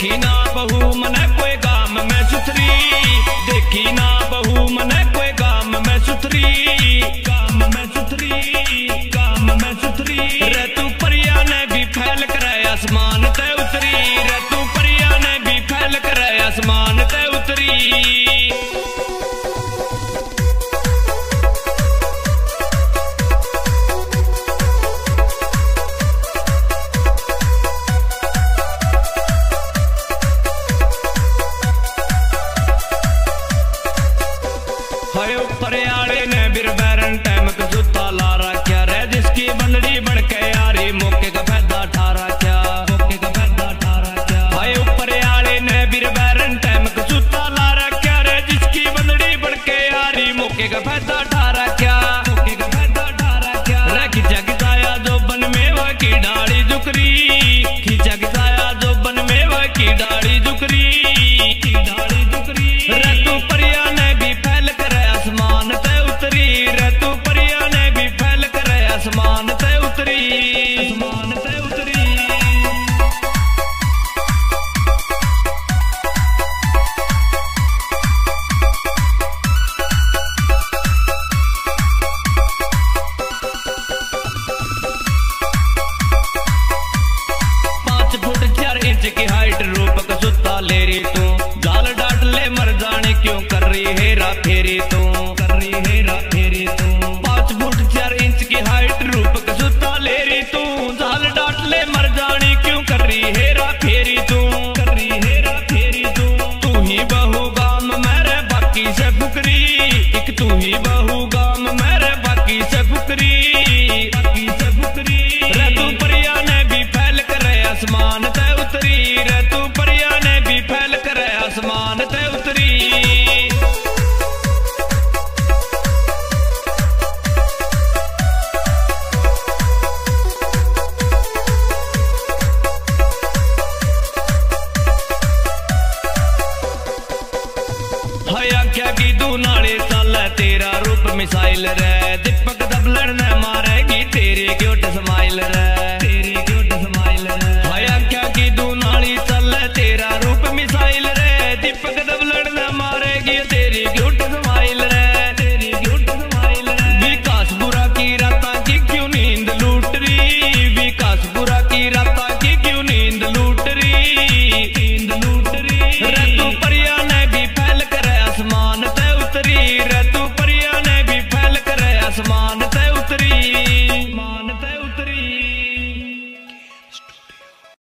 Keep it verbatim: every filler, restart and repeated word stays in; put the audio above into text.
देखी ना बहू मने कोई गाम में सुथरी, देखी ना बहू मने कोई गाम में सुथरी, गाम में सुथरी, गाम में सुथरी। रे तू परिया ने भी फैल कर आसमान ते उतरी, रे तू परिया ने भी फैल कर आसमान ते उतरी। परियाले ने बिरबैरन टाइम का जूता ला रखा रे, जिसकी बंदड़ी बनके यारी मौके का फायदा ठा रखा, मौके का फायदा ठा रखा। भाई परियाले ने बिरबैरन टाइम का जूता ला रखा रे, जिसकी बंदड़ी बनके यारी मौके का फायदा ठा रखा, मौके का फायदा ठा रखा। रे खिंचा खिंचाया जो बन में वह की डाली जुकरी, खिंचा खिंचाया जो बन में वह की डाली जुकरी, की डाली जुकरी। रे तू परिया ने भी फैल कर आसमान ते उतरी, रे तू परिया ने भी फैल कर आसमान ते उतरी, आसमान ते उतरी। पांच फुट चार इंच की हाइट रूप का सुता ले रही तू, जाल डाट ले मर जाने क्यों कर रही हेरा फेरी तू, कर रही हेरा फेरी तू। पांच फुट चार इंच की हाइट रूप का सुता ले रही तू, जाल डाट ले मर जाने क्यों कर रही हेरा फेरी तू, कर रही हेरा फेरी तू। तू ही बहू गाम मेरे बाकी से फुकरी, एक तू ही बहू गाम मेरे बाकी से फुकरी, बाकी से फुकरी। रे तू परिया ने भी फैल कर आसमान ते उतरी, रे तू परिया ने भी फैल कर आसमान ते उतरी। हया क्या की तू नाले चल तेरा रूप मिसाइल रे, दीपक दबलड़ ने मारेगी तेरे क्यूट स्माइल रे,